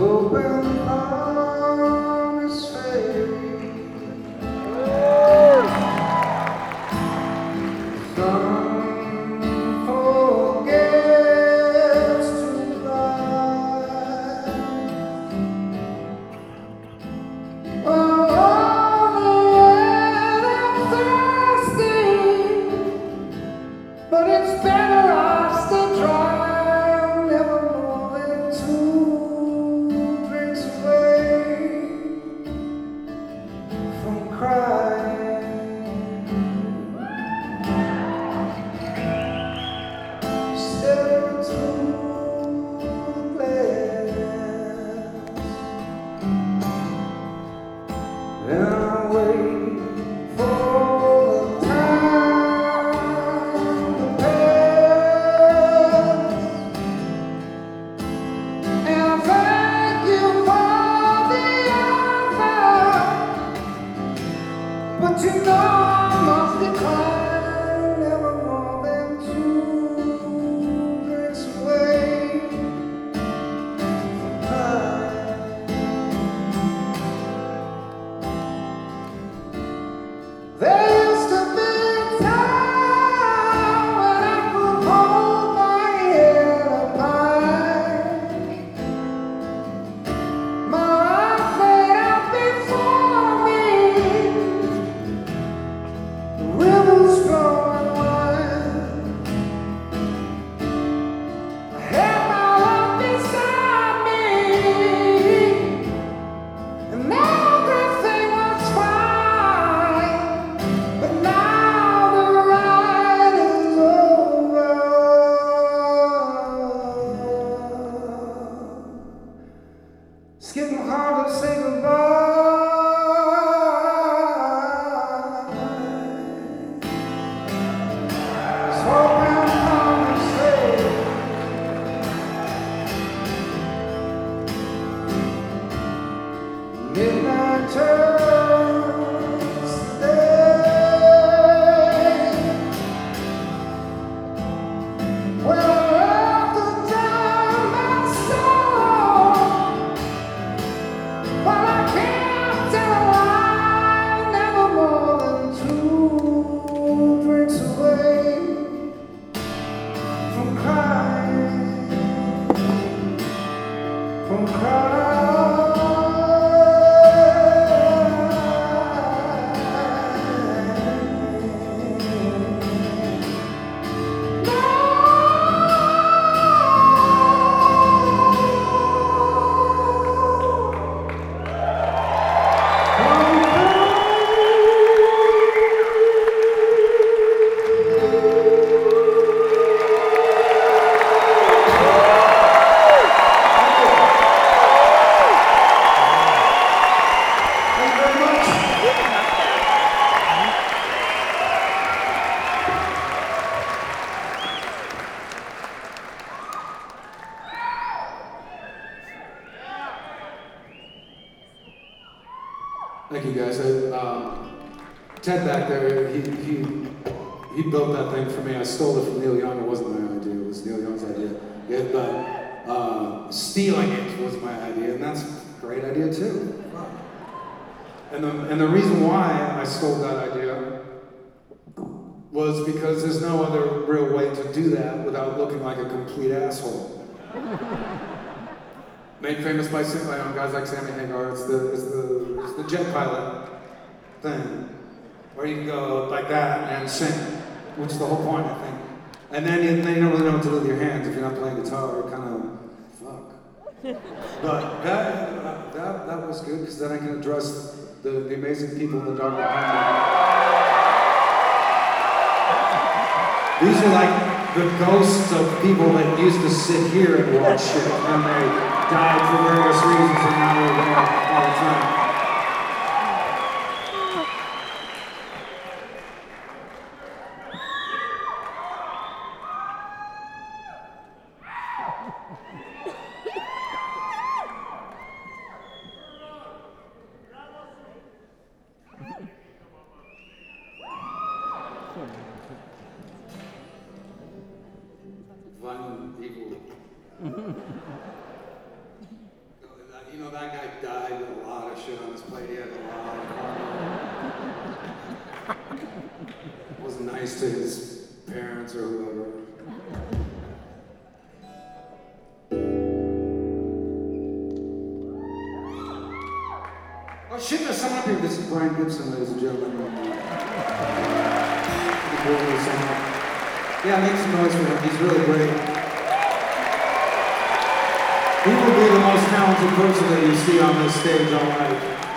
open on his face. Some forgets to rise. But it's better I stay dry, never more than 2 drinks away from crying. Step into the glass, and I wait for the time to pass. And I thank you for the offer, but you know I must decline, never more than 2 drinks away from crying. There used to be a time when I could hold my head up high. My life laid out before me, the rivers flowing wide. I had my love beside me, and everything was fine. But now the ride is over. It's getting hard to say goodbye. It's hoping I'm safe. Midnight turns to day. When I have to drown my soul, but I can't tell a lie, never more than 2 drinks away from crying, from crying. Thank you guys. Ted back there, he built that thing for me. I stole it from Neil Young. It wasn't my idea. It was Neil Young's idea. Yeah, but stealing it was my idea, and that's a great idea too. And the reason why I stole that idea was because there's no other real way to do that without looking like a complete asshole. Made famous by guys like Sammy Hagar. It's the jet pilot thing, where you can go like that and sing, which is the whole point, I think. And then you don't really know what to do with your hands if you're not playing guitar. Kind of fuck. But that was good because then I can address the amazing people in the dark behind me. These are like the ghosts of people that used to sit here and watch shit, and they died for various reasons, and now they're there all the time. Violent, evil. played. He had a lot of karma. Wasn't nice to his parents or whoever. Oh shit, there's someone up here. This is Brian Gibson, ladies and gentlemen. Yeah, make some noise for him. He's really great. He will be the most talented person that you see on this stage all night.